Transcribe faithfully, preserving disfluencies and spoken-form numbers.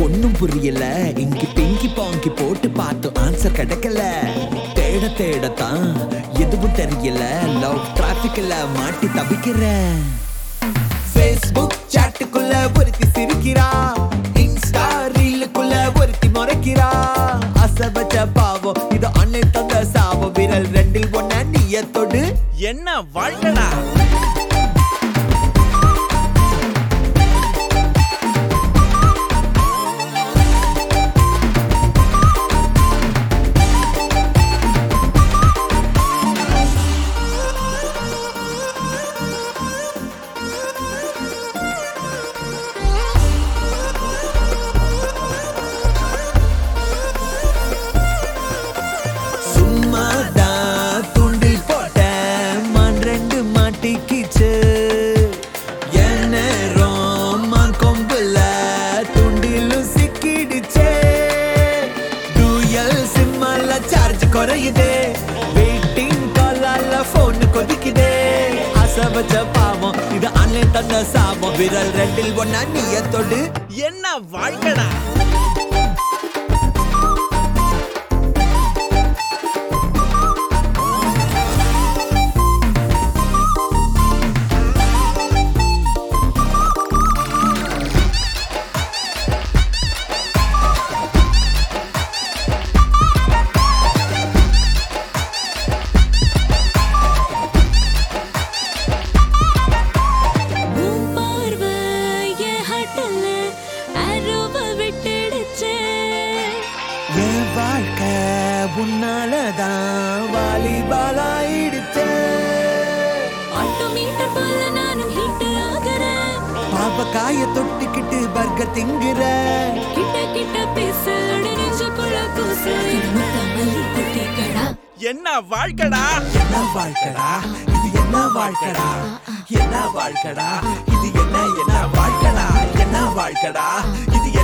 ஒன்னும் புரியல இங்கி பிங்கி பாங்கி போட்டு பார்த்து ஆன்சர் கிடைக்கல தேட தேடத்தான் எதுவும் தெரியல லவ் டிராபிக்ல மாட்டி தவிக்கிறேன் Facebook சாட்டுக்குள்ள ஒருத்தி சிரிக்கிறா இன்ஸ்டா ரீலுக்குள்ள ஒருத்தி முறைக்கிறா அசபச்ச பாவம் இது அன்னை தந்த சாபம் விரல் ரெண்டில் ஒன்ன நீய தொடு என்ன வாழ்க்கடா குறையுதே வெயிட்டிங் காலால போன் கொதிக்குதே அசவச்ச பாவம் இது அன்னை தந்த சாபம் விரல் ரெண்டில் ஒன்னா நீய தொடு என்ன வாழ்க்கடா வாழ்க்கை உன்னாலதான் வாலிபால் ஆயிடுச்சு ஆட்டோமீட்டர் போல நானும் ஹீட் ஆகுறேன் பாவக்காய தொட்டுக்கிட்டு பர்கர் திங்குற கிட்ட கிட்ட பேச நெஞ்சுக்குள்ள கூசு முத்தமல்லி குட்டிக்கடா என்ன வாழ்க்கடா என்ன வாழ்க்கடா இது என்ன வாழ்க்கடா என்ன வாழ்க்கடா இது என்ன என்ன வாழ்க்கடா என்ன வாழ்க்கடா இது